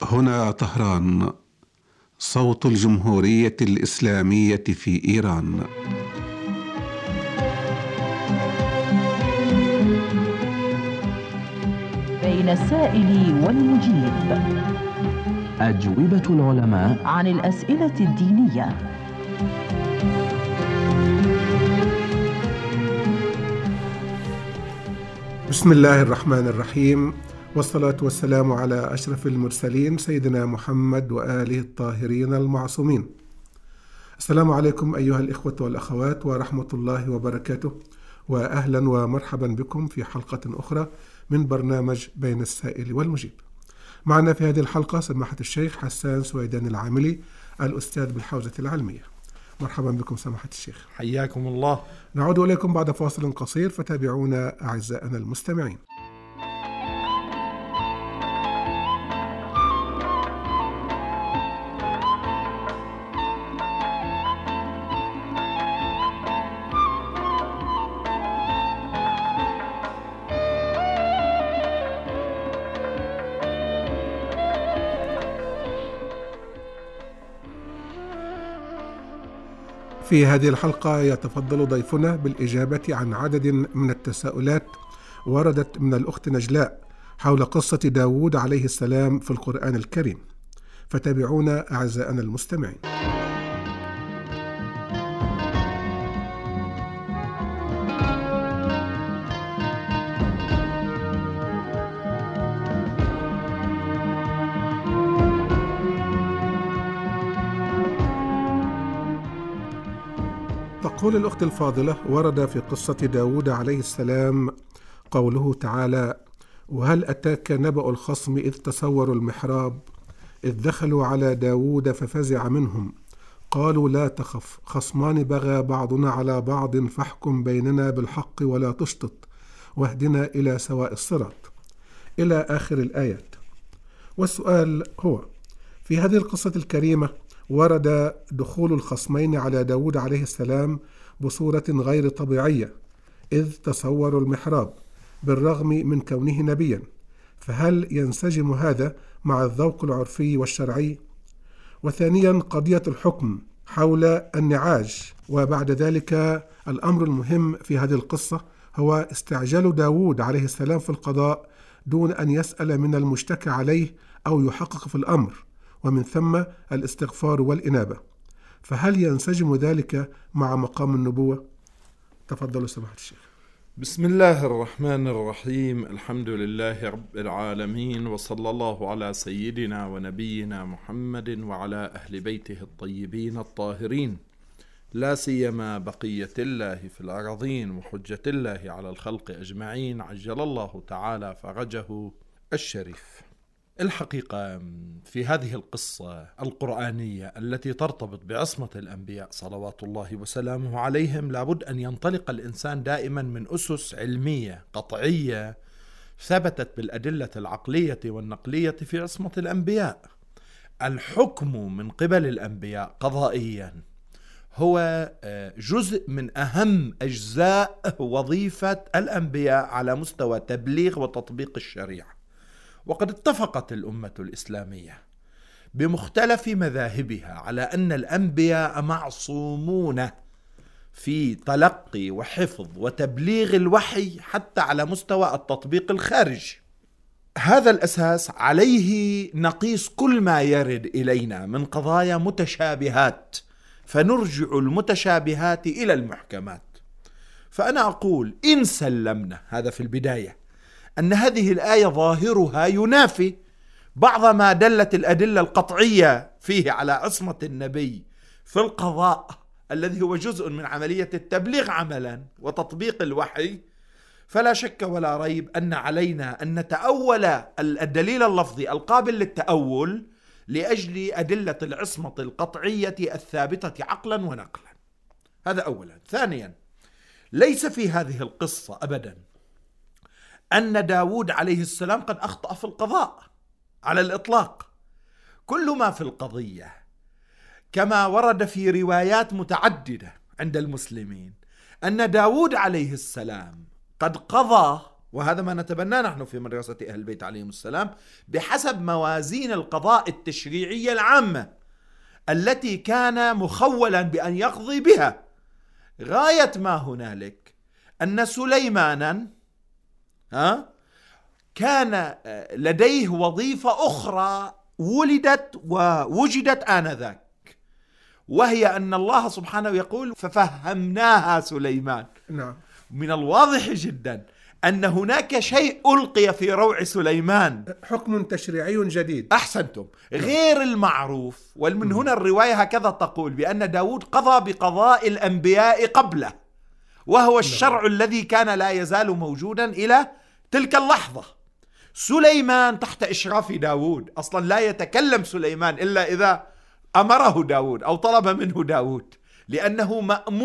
هنا طهران، صوت الجمهورية الإسلامية في إيران. بين السائل والمجيب، أجوبة العلماء عن الأسئلة الدينية. بسم الله الرحمن الرحيم، والصلاة والسلام على أشرف المرسلين سيدنا محمد وآله الطاهرين المعصومين. السلام عليكم أيها الإخوة والأخوات ورحمة الله وبركاته، وأهلا ومرحبا بكم في حلقة أخرى من برنامج بين السائل والمجيب. معنا في هذه الحلقة سماحة الشيخ حسان سويدان العاملي، الأستاذ بالحوزة العلمية. مرحبا بكم سماحة الشيخ. حياكم الله. نعود إليكم بعد فاصل قصير، فتابعونا أعزائنا المستمعين. في هذه الحلقة يتفضل ضيفنا بالإجابة عن عدد من التساؤلات وردت من الأخت نجلاء حول قصة داود عليه السلام في القرآن الكريم، فتابعونا أعزائنا المستمعين. تقول الأخت الفاضلة: ورد في قصة داود عليه السلام قوله تعالى: وهل أتاك نبأ الخصم إذ تسوروا المحراب إذ دخلوا على داود ففزع منهم قالوا لا تخف خصمان بغى بعضنا على بعض فاحكم بيننا بالحق ولا تشطط واهدنا إلى سواء الصراط، إلى آخر الآيات. والسؤال هو: في هذه القصة الكريمة ورد دخول الخصمين على داود عليه السلام بصورة غير طبيعية إذ تصوروا المحراب بالرغم من كونه نبيا، فهل ينسجم هذا مع الذوق العرفي والشرعي؟ وثانيا قضية الحكم حول النعاج، وبعد ذلك الأمر المهم في هذه القصة هو استعجال داود عليه السلام في القضاء دون أن يسأل من المشتكى عليه أو يحقق في الأمر، ومن ثم الاستغفار والإنابة، فهل ينسجم ذلك مع مقام النبوة؟ تفضلوا سماحة الشيخ. بسم الله الرحمن الرحيم، الحمد لله رب العالمين، وصلى الله على سيدنا ونبينا محمد وعلى أهل بيته الطيبين الطاهرين، لا سيما بقية الله في الأراضين وحجة الله على الخلق أجمعين، عجل الله تعالى فرجه الشريف. الحقيقة في هذه القصة القرآنية التي ترتبط بعصمة الأنبياء صلوات الله وسلامه عليهم، لابد أن ينطلق الإنسان دائما من أسس علمية قطعية ثبتت بالأدلة العقلية والنقلية في عصمة الأنبياء. الحكم من قبل الأنبياء قضائيا هو جزء من أهم أجزاء وظيفة الأنبياء على مستوى تبليغ وتطبيق الشريعة. وقد اتفقت الأمة الإسلامية بمختلف مذاهبها على أن الأنبياء معصومون في تلقي وحفظ وتبليغ الوحي حتى على مستوى التطبيق الخارجي. هذا الأساس عليه نقيس كل ما يرد إلينا من قضايا متشابهات، فنرجع المتشابهات إلى المحكمات. فأنا أقول إن سلمنا هذا في البداية أن هذه الآية ظاهرها ينافي بعض ما دلت الأدلة القطعية فيه على عصمة النبي في القضاء الذي هو جزء من عملية التبليغ عملا وتطبيق الوحي، فلا شك ولا ريب أن علينا أن نتأول الدليل اللفظي القابل للتأول لأجل أدلة العصمة القطعية الثابتة عقلا ونقلا. هذا أولا. ثانيا، ليس في هذه القصة أبدا أن داود عليه السلام قد أخطأ في القضاء على الإطلاق. كل ما في القضية كما ورد في روايات متعددة عند المسلمين أن داود عليه السلام قد قضى وهذا ما نتبناه نحن في مدرسة أهل البيت عليهم السلام، بحسب موازين القضاء التشريعية العامة التي كان مخولا بأن يقضي بها. غاية ما هنالك أن سليمانا كان لديه وظيفة أخرى ولدت ووجدت آنذاك، وهي أن الله سبحانه يقول ففهمناها سليمان. نعم. من الواضح جدا أن هناك شيء ألقي في روع سليمان، حكم تشريعي جديد. أحسنتم، غير المعروف. ومن هنا الرواية هكذا تقول بأن داود قضى بقضاء الأنبياء قبله، وهو الشرع الذي كان لا يزال موجودا إلى تلك اللحظة. سليمان تحت إشراف داود، أصلا لا يتكلم سليمان إلا إذا أمره داود أو طلب منه داود، لأنه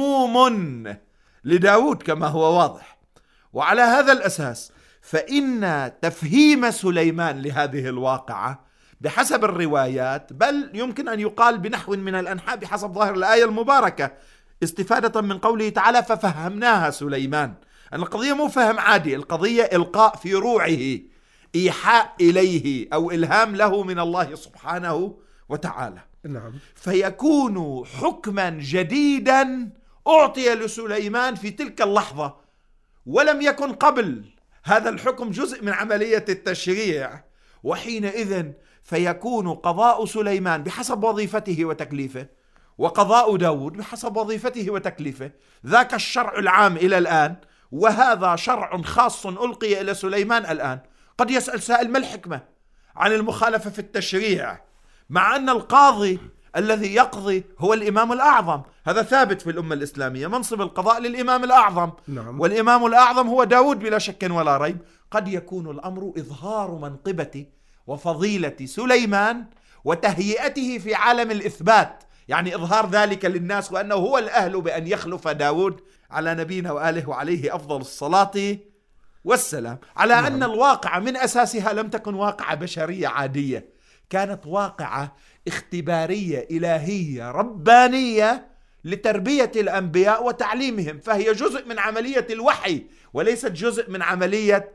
مأموم لداود كما هو واضح. وعلى هذا الأساس فإن تفهيم سليمان لهذه الواقعة بحسب الروايات، بل يمكن أن يقال بنحو من الأنحاء بحسب ظاهر الآية المباركة، استفادة من قوله تعالى ففهمناها سليمان، أن القضية مو فهم عادي، القضية إلقاء في روعه، إيحاء إليه أو إلهام له من الله سبحانه وتعالى. نعم. فيكون حكما جديدا أعطي لسليمان في تلك اللحظة، ولم يكن قبل هذا الحكم جزء من عملية التشريع. وحينئذ فيكون قضاء سليمان بحسب وظيفته وتكليفه، وقضاء داود بحسب وظيفته وتكليفه. ذاك الشرع العام إلى الآن، وهذا شرع خاص ألقي إلى سليمان الآن. قد يسأل سائل ما الحكمة عن المخالفة في التشريع مع أن القاضي الذي يقضي هو الإمام الأعظم؟ هذا ثابت في الأمة الإسلامية، منصب القضاء للإمام الأعظم. نعم. والإمام الأعظم هو داود بلا شك ولا ريب. قد يكون الأمر إظهار منقبة وفضيلة سليمان وتهيئته في عالم الإثبات، يعني إظهار ذلك للناس وأنه هو الأهل بأن يخلف داود على نبينا وآله وعليه أفضل الصلاة والسلام. على أن الواقع من أساسها لم تكن واقعة بشرية عادية، كانت واقعة اختبارية إلهية ربانية لتربية الأنبياء وتعليمهم، فهي جزء من عملية الوحي وليست جزء من عملية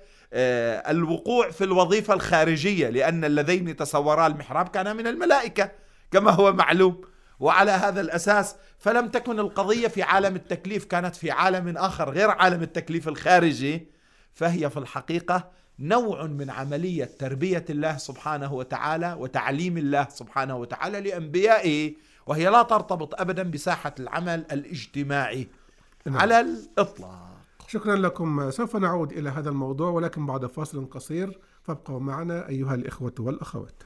الوقوع في الوظيفة الخارجية، لأن اللذين تصورا المحراب كان من الملائكة كما هو معلوم. وعلى هذا الأساس فلم تكن القضية في عالم التكليف، كانت في عالم آخر غير عالم التكليف الخارجي. فهي في الحقيقة نوع من عملية تربية الله سبحانه وتعالى وتعليم الله سبحانه وتعالى لأنبيائه، وهي لا ترتبط أبدا بساحة العمل الاجتماعي على الإطلاق. شكرا لكم. سوف نعود إلى هذا الموضوع ولكن بعد فاصل قصير، فابقوا معنا أيها الإخوة والأخوات.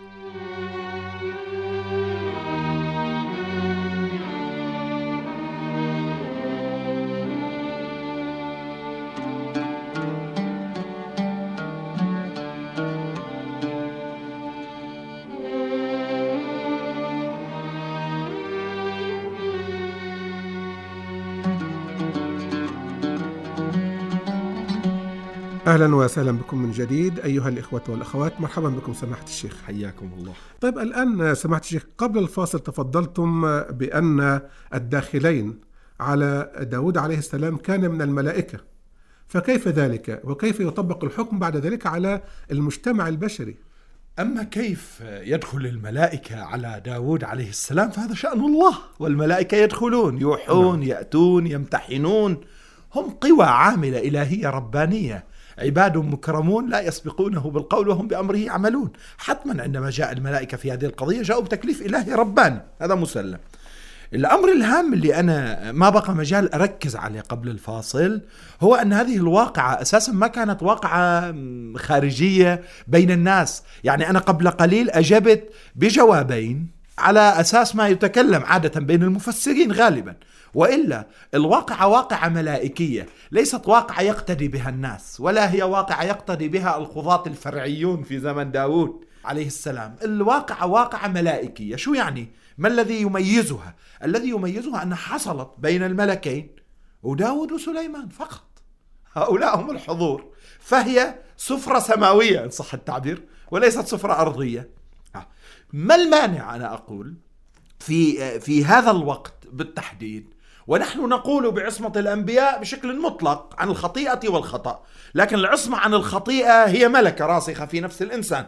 أهلا وسهلا بكم من جديد أيها الإخوة والأخوات. مرحبا بكم سماحة الشيخ. حياكم الله. طيب الآن سماحة الشيخ، قبل الفاصل تفضلتم بأن الداخلين على داود عليه السلام كان من الملائكة، فكيف ذلك وكيف يطبق الحكم بعد ذلك على المجتمع البشري؟ أما كيف يدخل الملائكة على داود عليه السلام فهذا شأن الله، والملائكة يدخلون يوحون يأتون يمتحنون، هم قوى عاملة إلهية ربانية، عباد مكرمون لا يسبقونه بالقول وهم بأمره يعملون. حتما عندما جاء الملائكة في هذه القضية جاءوا بتكليف إلهي رباني، هذا مسلم. الأمر الهام اللي أنا ما بقى مجال أركز عليه قبل الفاصل هو أن هذه الواقعة أساسا ما كانت واقعة خارجية بين الناس. يعني أنا قبل قليل أجبت بجوابين على أساس ما يتكلم عادة بين المفسرين غالبا، وإلا الواقعة واقعة ملائكية، ليست واقعة يقتدي بها الناس، ولا هي واقعة يقتدي بها القضاة الفرعيون في زمن داود عليه السلام. الواقعة واقعة ملائكية. شو يعني؟ ما الذي يميزها؟ الذي يميزها أنها حصلت بين الملكين وداود وسليمان فقط، هؤلاء هم الحضور، فهي سفرة سماوية إن صح التعبير وليست سفرة أرضية. ما المانع أنا أقول في هذا الوقت بالتحديد ونحن نقول بعصمة الأنبياء بشكل مطلق عن الخطيئة والخطأ، لكن العصمة عن الخطيئة هي ملكة راسخة في نفس الإنسان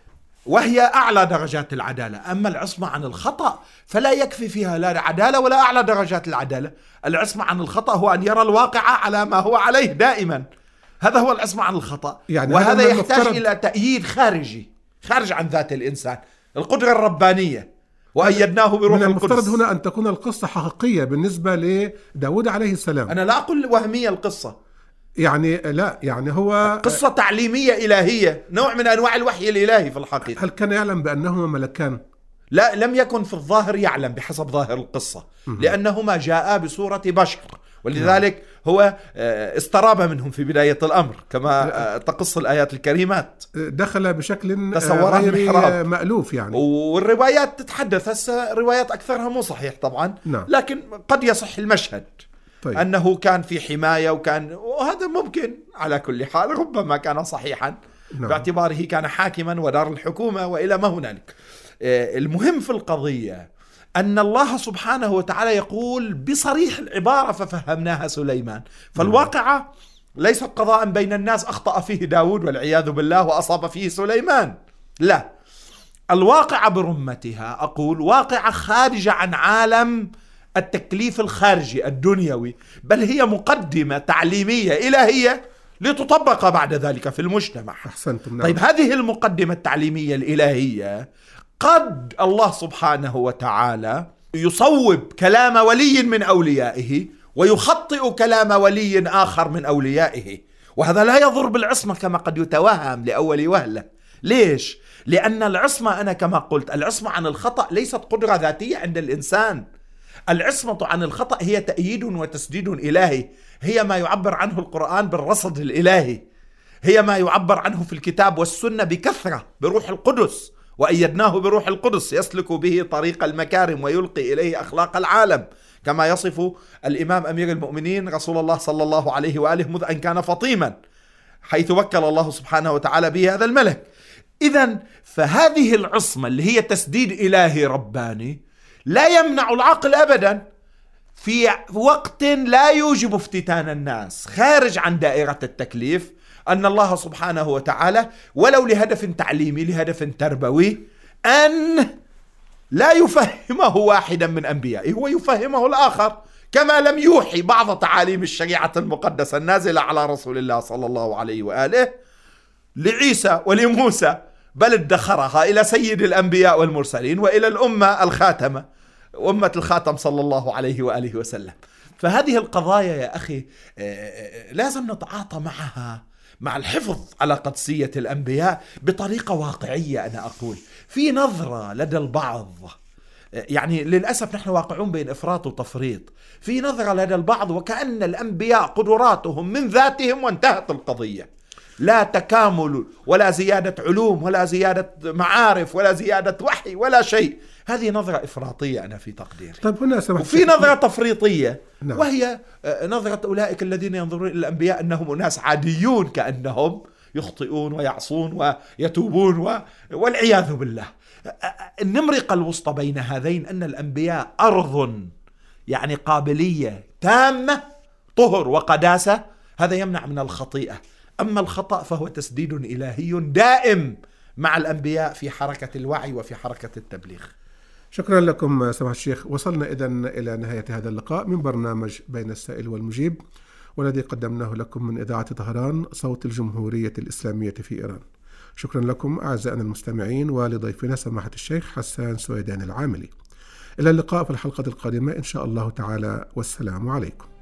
وهي أعلى درجات العدالة. أما العصمة عن الخطأ فلا يكفي فيها لا عدالة ولا أعلى درجات العدالة. العصمة عن الخطأ هو أن يرى الواقع على ما هو عليه دائما، هذا هو العصمة عن الخطأ. يعني وهذا يحتاج إلى تأييد خارجي خارج عن ذات الإنسان، القدرة الربانية، وأيدناه بروح القدس. من المفترض هنا أن تكون القصة حقيقية بالنسبة لداود عليه السلام. أنا لا أقول وهمية القصة، يعني لا، يعني هو قصة تعليمية إلهية، نوع من أنواع الوحي الإلهي في الحقيقة. هل كان يعلم بأنهما ملكان؟ لا، لم يكن في الظاهر يعلم بحسب ظاهر القصة، لأنهما جاء بصورة بشر، ولذلك هو استراب منهم في بداية الأمر كما تقص الآيات الكريمات. دخل بشكل غير مألوف يعني. والروايات تتحدث هسه، روايات أكثرها مو صحيح طبعا، لكن قد يصح المشهد. طيب. أنه كان في حماية وهذا ممكن على كل حال، ربما كان صحيحا باعتباره كان حاكما ودار الحكومة وإلى ما هنالك. المهم في القضية أن الله سبحانه وتعالى يقول بصريح العبارة ففهمناها سليمان. فالواقعة ليست قضاء بين الناس أخطأ فيه داود والعياذ بالله وأصاب فيه سليمان، لا، الواقعة برمتها أقول واقعة خارجة عن عالم التكليف الخارجي الدنيوي، بل هي مقدمة تعليمية إلهية لتطبق بعد ذلك في المجتمع. أحسنتم. طيب هذه المقدمة التعليمية الإلهية قد الله سبحانه وتعالى يصوب كلام ولي من أوليائه ويخطئ كلام ولي آخر من أوليائه، وهذا لا يضر بالعصمة كما قد يتوهم لأول وهلة. ليش؟ لأن العصمة، أنا كما قلت، العصمة عن الخطأ ليست قدرة ذاتية عند الإنسان. العصمة عن الخطأ هي تأييد وتسديد إلهي، هي ما يعبر عنه القرآن بالرصد الإلهي، هي ما يعبر عنه في الكتاب والسنة بكثرة بروح القدس، وأيدناه بروح القدس يسلك به طريق المكارم ويلقي إليه أخلاق العالم، كما يصف الإمام أمير المؤمنين رسول الله صلى الله عليه وآله مذ أن كان فطيما، حيث وكل الله سبحانه وتعالى به هذا الملك. إذن فهذه العصمة اللي هي تسديد إلهي رباني لا يمنع العقل أبدا في وقت لا يوجب افتتان الناس خارج عن دائرة التكليف أن الله سبحانه وتعالى ولو لهدف تعليمي لهدف تربوي أن لا يفهمه واحدا من أنبيائه ويفهمه الآخر، كما لم يوحي بعض تعاليم الشريعة المقدسة النازلة على رسول الله صلى الله عليه وآله لعيسى ولموسى، بل ادخرها إلى سيد الأنبياء والمرسلين وإلى الأمة الخاتمة، أمة الخاتم صلى الله عليه وآله وسلم. فهذه القضايا يا أخي لازم نتعاطى معها مع الحفظ على قدسية الأنبياء بطريقة واقعية. أنا أقول في نظرة لدى البعض، يعني للأسف نحن واقعون بين إفراط وتفريط، في نظرة لدى البعض وكأن الأنبياء قدراتهم من ذاتهم وانتهت القضية، لا تكامل ولا زيادة علوم ولا زيادة معارف ولا زيادة وحي ولا شيء. هذه نظرة إفراطية أنا في تقديري. طيب هنا وفي نظرة تفريطية، وهي نظرة أولئك الذين ينظرون إلى الأنبياء أنهم أناس عاديون، كأنهم يخطئون ويعصون ويتوبون والعياذ بالله. النمرقة الوسطى بين هذين أن الأنبياء أرض، يعني قابلية تامة، طهر وقداسة، هذا يمنع من الخطيئة. أما الخطأ فهو تسديد إلهي دائم مع الأنبياء في حركة الوعي وفي حركة التبليغ. شكرا لكم سماحة الشيخ. وصلنا إذن إلى نهاية هذا اللقاء من برنامج بين السائل والمجيب، والذي قدمناه لكم من إذاعة طهران صوت الجمهورية الإسلامية في إيران. شكرا لكم أعزائنا المستمعين ولضيفنا سماحة الشيخ حسان سويدان العاملي. إلى اللقاء في الحلقة القادمة إن شاء الله تعالى، والسلام عليكم.